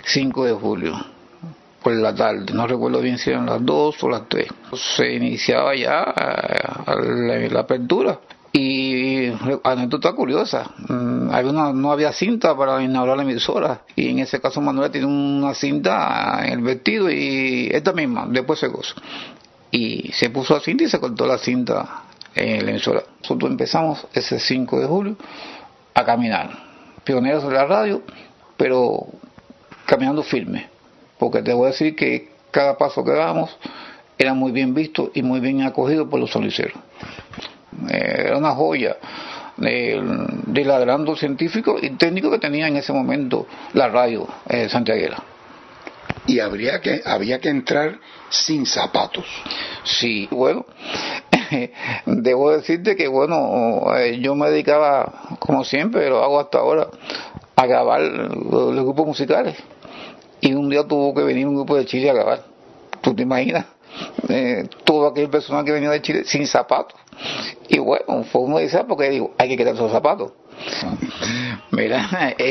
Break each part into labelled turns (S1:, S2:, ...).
S1: 5 de julio, por la tarde, no recuerdo bien si eran las 2 o las 3. Se iniciaba ya la apertura. Y anécdota curiosa, no había cinta para inaugurar la emisora, y en ese caso Manuel tiene una cinta en el vestido, y esta misma, después se gozó. Y se puso la cinta y se cortó la cinta en la emisora. Nosotros empezamos ese 5 de julio a caminar, pioneros de la radio, pero caminando firme, porque te voy a decir que cada paso que dábamos era muy bien visto y muy bien acogido por los soniceros. Era una joya del adelanto científico y técnico que tenía en ese momento la radio santiaguera.
S2: Y había que entrar sin zapatos.
S1: Sí, bueno, debo decirte que yo me dedicaba, como siempre, lo hago hasta ahora, a grabar los grupos musicales. Y un día tuvo que venir un grupo de Chile a grabar. ¿Tú te imaginas? Todo aquel personal que venía de Chile sin zapatos. Y bueno, fue una odisea porque digo, hay que quitarse los zapatos. Mira,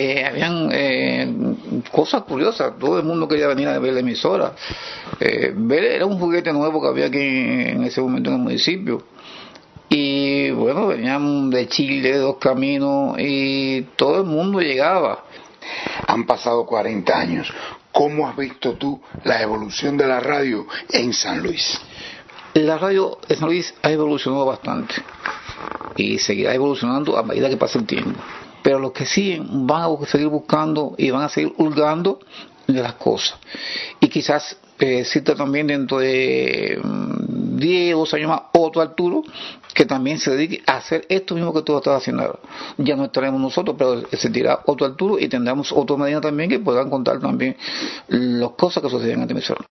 S1: habían cosas curiosas. Todo el mundo quería venir a ver la emisora. Era un juguete nuevo que había aquí en ese momento en el municipio. Y bueno, venían de Chile, de Dos Caminos, y todo el mundo llegaba.
S2: Han pasado 40 años. ¿Cómo has visto tú la evolución de la radio en San Luis?
S1: La radio en San Luis ha evolucionado bastante y seguirá evolucionando a medida que pase el tiempo. Pero los que siguen van a seguir buscando y van a seguir hurgando de las cosas. Y quizás exista también dentro de 10 o 12 años más otro Arturo que también se dedique a hacer esto mismo que tú estás haciendo ahora. Ya no estaremos nosotros, pero existirá otro Arturo y tendremos otro Medina también que puedan contar también las cosas que suceden en esta emisora.